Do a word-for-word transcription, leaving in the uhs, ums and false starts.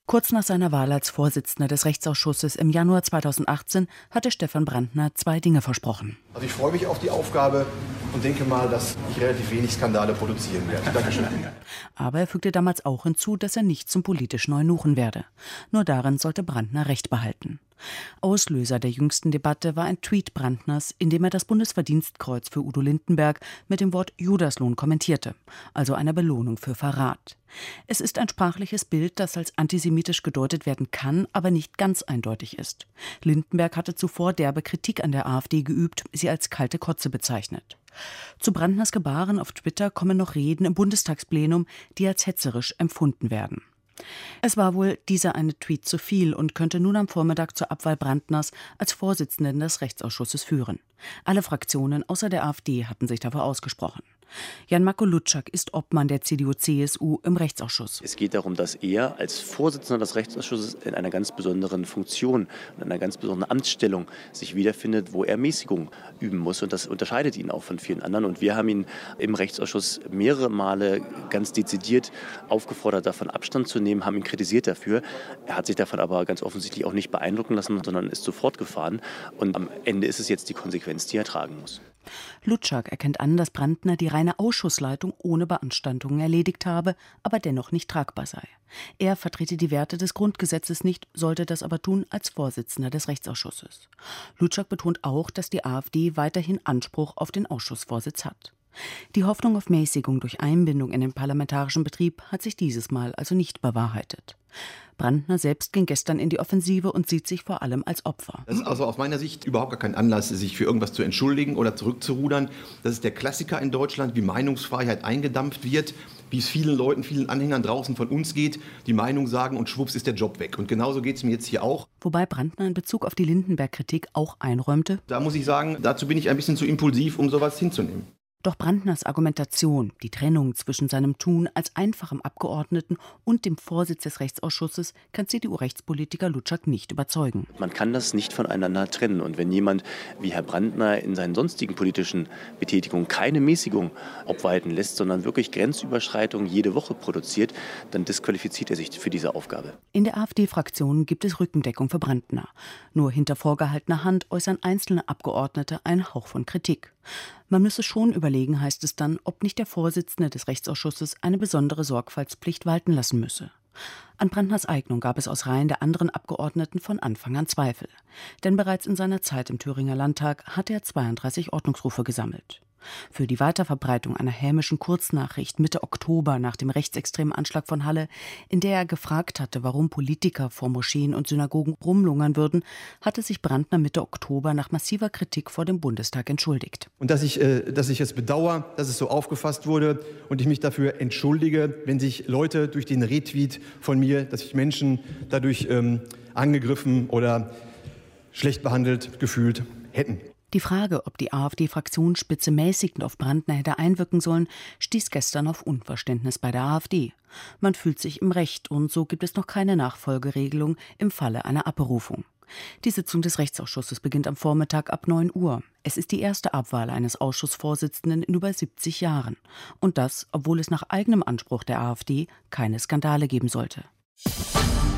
Kurz nach seiner Wahl als Vorsitzender des Rechtsausschusses im Januar zweitausendachtzehn hatte Stefan Brandner zwei Dinge versprochen. Also ich freue mich auf die Aufgabe und denke mal, dass ich relativ wenig Skandale produzieren werde. Dankeschön. Aber er fügte damals auch hinzu, dass er nicht zum politischen Eunuchen werde. Nur darin sollte Brandner Recht behalten. Auslöser der jüngsten Debatte war ein Tweet Brandners, in dem er das Bundesverdienstkreuz für Udo Lindenberg mit dem Wort Judaslohn kommentierte, also einer Belohnung für Verrat. Es ist ein sprachliches Bild, das als antisemitisch gedeutet werden kann, aber nicht ganz eindeutig ist. Lindenberg hatte zuvor derbe Kritik an der AfD geübt, sie als kalte Kotze bezeichnet. Zu Brandners Gebaren auf Twitter kommen noch Reden im Bundestagsplenum, die als hetzerisch empfunden werden. Es war wohl dieser eine Tweet zu viel und könnte nun am Vormittag zur Abwahl Brandners als Vorsitzenden des Rechtsausschusses führen. Alle Fraktionen außer der AfD hatten sich dafür ausgesprochen. Jan-Marco Lutschak ist Obmann der C D U C S U im Rechtsausschuss. Es geht darum, dass er als Vorsitzender des Rechtsausschusses in einer ganz besonderen Funktion, in einer ganz besonderen Amtsstellung sich wiederfindet, wo er Mäßigung üben muss. Und das unterscheidet ihn auch von vielen anderen. Und wir haben ihn im Rechtsausschuss mehrere Male ganz dezidiert aufgefordert, davon Abstand zu nehmen, haben ihn kritisiert dafür. Er hat sich davon aber ganz offensichtlich auch nicht beeindrucken lassen, sondern ist sofort gefahren. Und am Ende ist es jetzt die Konsequenz, die er tragen muss. Lutschak erkennt an, dass Brandner die reine Ausschussleitung ohne Beanstandungen erledigt habe, aber dennoch nicht tragbar sei. Er vertrete die Werte des Grundgesetzes nicht, sollte das aber tun als Vorsitzender des Rechtsausschusses. Lutschak betont auch, dass die AfD weiterhin Anspruch auf den Ausschussvorsitz hat. Die Hoffnung auf Mäßigung durch Einbindung in den parlamentarischen Betrieb hat sich dieses Mal also nicht bewahrheitet. Brandner selbst ging gestern in die Offensive und sieht sich vor allem als Opfer. Das ist also aus meiner Sicht überhaupt gar kein Anlass, sich für irgendwas zu entschuldigen oder zurückzurudern. Das ist der Klassiker in Deutschland, wie Meinungsfreiheit eingedampft wird, wie es vielen Leuten, vielen Anhängern draußen von uns geht, die Meinung sagen und schwupps ist der Job weg. Und genauso geht es mir jetzt hier auch. Wobei Brandner in Bezug auf die Lindenberg-Kritik auch einräumte: Da muss ich sagen, dazu bin ich ein bisschen zu impulsiv, um sowas hinzunehmen. Doch Brandners Argumentation, die Trennung zwischen seinem Tun als einfachem Abgeordneten und dem Vorsitz des Rechtsausschusses, kann C D U-Rechtspolitiker Lutschak nicht überzeugen. Man kann das nicht voneinander trennen. Und wenn jemand wie Herr Brandner in seinen sonstigen politischen Betätigungen keine Mäßigung obwalten lässt, sondern wirklich Grenzüberschreitungen jede Woche produziert, dann disqualifiziert er sich für diese Aufgabe. In der AfD-Fraktion gibt es Rückendeckung für Brandner. Nur hinter vorgehaltener Hand äußern einzelne Abgeordnete einen Hauch von Kritik. Man müsse schon überlegen, heißt es dann, ob nicht der Vorsitzende des Rechtsausschusses eine besondere Sorgfaltspflicht walten lassen müsse. An Brandners Eignung gab es aus Reihen der anderen Abgeordneten von Anfang an Zweifel. Denn bereits in seiner Zeit im Thüringer Landtag hatte er zweiunddreißig Ordnungsrufe gesammelt. Für die Weiterverbreitung einer hämischen Kurznachricht Mitte Oktober nach dem rechtsextremen Anschlag von Halle, in der er gefragt hatte, warum Politiker vor Moscheen und Synagogen rumlungern würden, hatte sich Brandner Mitte Oktober nach massiver Kritik vor dem Bundestag entschuldigt. Und dass ich, äh, dass ich es bedauere, dass es so aufgefasst wurde und ich mich dafür entschuldige, wenn sich Leute durch den Retweet von mir, dass sich Menschen dadurch ähm, angegriffen oder schlecht behandelt gefühlt hätten. Die Frage, ob die AfD-Fraktionsspitze mäßigend auf Brandner hätte einwirken sollen, stieß gestern auf Unverständnis bei der AfD. Man fühlt sich im Recht und so gibt es noch keine Nachfolgeregelung im Falle einer Abberufung. Die Sitzung des Rechtsausschusses beginnt am Vormittag ab neun Uhr. Es ist die erste Abwahl eines Ausschussvorsitzenden in über siebzig Jahren. Und das, obwohl es nach eigenem Anspruch der AfD keine Skandale geben sollte.